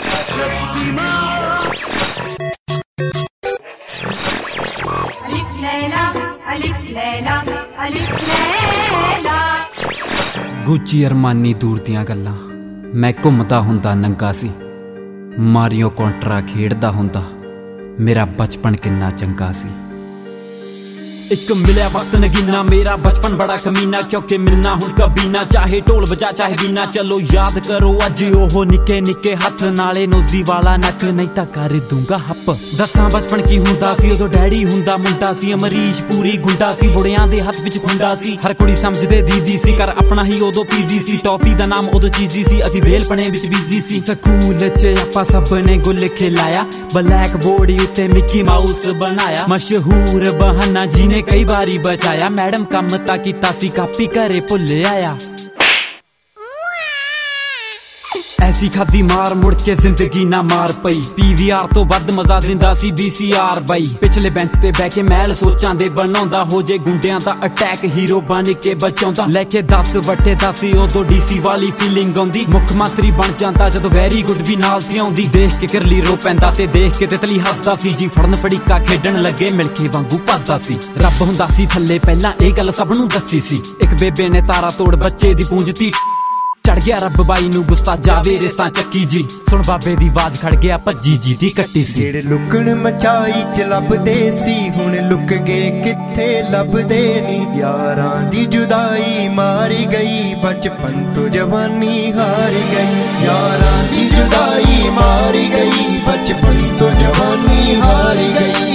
Gucci Armani दूर दियां गल्लां मैं घुमदा हुंदा नंगा सी मारियो कौंटरा खेडदा हुंदा मेरा बचपन किन्ना चंगा सी। एक मिलिया वक्त नगीना मेरा बचपन बड़ा कमीना क्योंकि मिलना हुण कभी ना चाहे ढोल बजा चाहे बीना। चलो याद करो अज ओहो निके निके हथ नाले नोजी वाला नक नहीं तां कर दूंगा हप। दसां बचपन की हुंदा सी उदों डैडी हुंदा मुंडा सी अमरीश पूरी गुंडा सी बुढ़ियां दे हथ विच खुंडा सी हर कुड़ी समझदे दीदी सी कर अपना ही उदों पीजी सी टॉफी दा नाम उदों चीजी सी असीं वेलपणे विच बीजी सी। स्कूल च आपां सब ने गुल खिलाया ब्लैक बोर्ड उत्ते मिकी माउस बनाया मशहूर बहाना जी कई बारी बचाया मैडम कम ता कीता सी कापी घरे भुल आया। ऐसी खादी मार मुड़ के जिंदगी ना मार पई पीवीआर तो वध मजा दिंदा सी बीसीआर बई पिछले बेंच ते बैठ के महल सोचां दे बनाउंदा हो जे गुंडियां दा अटैक हीरो बन के बचाउंदा लेके 10 वटे 10 उदों डीसी वाली फीलिंग आउंदी मुख मंत्री बन जांदा जदों वेरी गुड भी नाल ती आउंदी देख के करली रो पैंदा ते देख के तितली हसदा सी जी फड़न फड़ीका खेडण लगे मिलके वांगू भसदा सी। रब हुंदा सी थल्ले पहलां इह गल सब नूं दस्सी सी एक बेबे ने तारा तोड़ बच्चे दी पूंजती चढ़ गया रब बाई नू गुस्सा जावे रेसां चक्की जी सुन बाबे दी आवाज खड़ गया भज्जी जी दी कट्टी सी। जेड़े लुकण मचाई च लभदे सी हुण लुक गए किथे लभदे नी यारां दी जुदाई मारी गई बचपन तो जवानी हार गई यारां दी जुदाई मारी गई बचपन तो जवानी हार गई।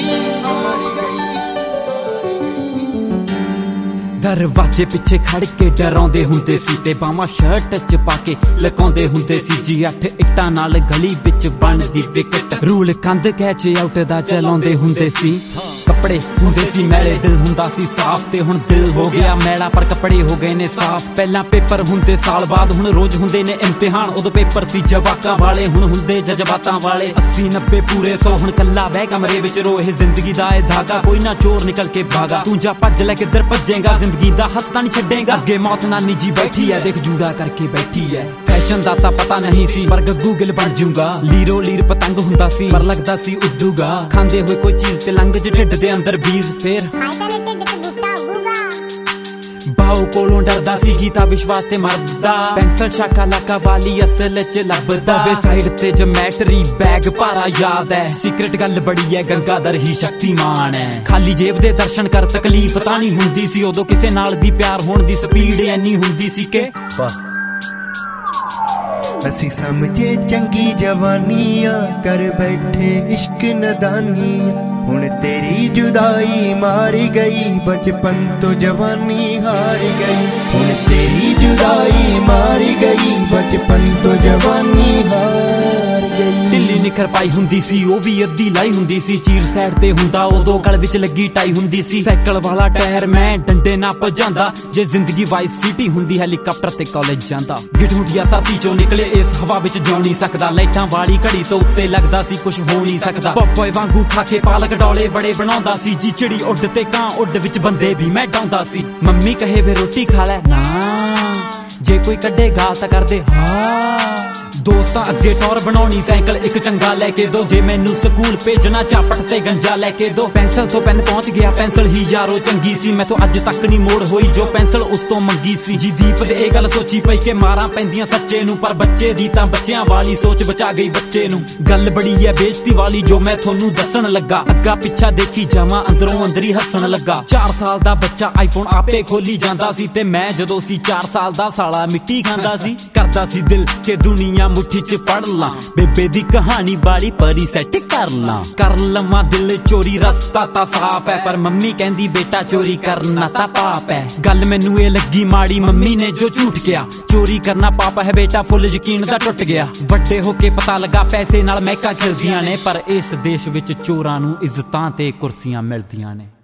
दरवाजे पिछे खड़ के डराउंदे हुंदे सी ते बावां शर्ट च पाके लकाउंदे हुंदे सी जी 8 इट्टां नाल गली विच बनदी विकेट रूल कंध कैच आउट दा चलाउंदे हुंदे सी। कपड़े हुंदे सी मैले दिल हुंदा सी साफ ते हुण दिल हो गया मैला पर कपड़े हो गए ने साफ। पहला पेपर हुंदे साल बाद हुण रोज हुंदे ने इम्तिहान उदों पेपर सी जवाकां वाले हुण हुंदे जज्बातां वाले 80 90 पूरे 100 हुण कल्ला बह कमरे विच रोए जिंदगी दा ए धागा कोई ना चोर निकल के भागा तू जा भज लै किधर भजेगा जिंदगी दा हथ तां नहीं छड्डेगा अगे मौत नानी जी बैठी है देख जूड़ा करके बैठी है। फैशन दा तां पता नहीं सी पर गग्गू गिल बन जूंगा लीरो लीर पतंग हुंदा सी पर लगदा सी उड्डूगा खांदे होए कोई चीज ते लंघ ज ढिड दे अंदर बीज फेर बाऊ कोलों डरदा सी गीता विश्वास ते मरदा पेंसिल शाका लाका वाली असल च लभदा वे साइड ते जमैट्री बैग भारा याद है सीक्रेट गल बड़ी है गंगाधर ही शक्तिमान है खाली जेब दे दर्शन कर तकलीफ तां नहीं हुंदी सी उदों किसे नाल भी प्यार होण दी स्पीड इन्नी हुंदी सी के बस असी समझे चंगी जवानियां कर बैठे इश्क नदानी हुण तेरी जुदाई मारी गई बचपन तो जवानी हार गई हुण तेरी जुदाई मारी गई बचपन तो जवानी हार गई। ढिल्ली निखर पाई हुंदी सी ओ भी अद्धी लाई हुंदी सी चीर साइड ते हुंदा उदों गल विच लगी टाई हुंदी सी साइकल वाला टायर मैं डंडे ना भजांदा जे जिंदगी वाइस सिटी हुंदी हैलीकाप्टर ते कॉलेज जांदा गिठमुठिया धरती चों निकले इस हवा विच जो नहीं सकदा लाइटां वाली घड़ी तो उत्ते लगदा सी कुछ हो नहीं सकदा पॉपॉय वांगू खा के पालक डोले बड़े बनाउंदा सी जी चिड़ी उड़ ते कां उड़ विच बंदे भी मैं डाउंदा सी मम्मी कहे वे रोटी खा लै ना जे कोई कड्डे गाल तां कर दे हाँ दोस्तां अगे टौर बनाउणी साइकिल एक चंगा लैके दो जे मैनू स्कूल भेजना चापट ते गंजा लैके दो पेंसिल तो पेन पहुंच गया पेंसिल ही यारो चंगी सी मैं तो अज तक नहीं मोड़ होई जो पेंसिल उस तो मंगी सी जी दीप ते गल सोची पई के मारां पैंदियां सच्चे नू पर बच्चे दी तां बच्चियां वाली सोच बचा गई बच्चे नू गल बड़ी है बेइज्जती वाली जो मैं थोनू दसन लगा अग्गा पिछा देखी जावां अंदरों अंदरी हसन लगा 4 साल दा बच्चा आईफोन आपे खोली जांदा सी ते मैं जदों सी 4 साल दा साला मिट्टी खांदा सी करदा सी दिल के दुनिया मुट्ठी च फड़ ला बेबे दी कहानी बाड़ी परी सेट कर लवां दिल चोरी रस्ता ता साफ है पर मम्मी कहंदी बेटा चोरी करना ता पाप है गल मैनू ये लगी माड़ी मम्मी ने जो झूठ किया चोरी करना पाप है बेटा फुल यकीन दा टुट गया वड्डे होके पता लगा पैसे नाल महका खिलदियां ने पर इस देश विच चोरां नू इज्जतां ते कुर्सियां मिलदियां ने।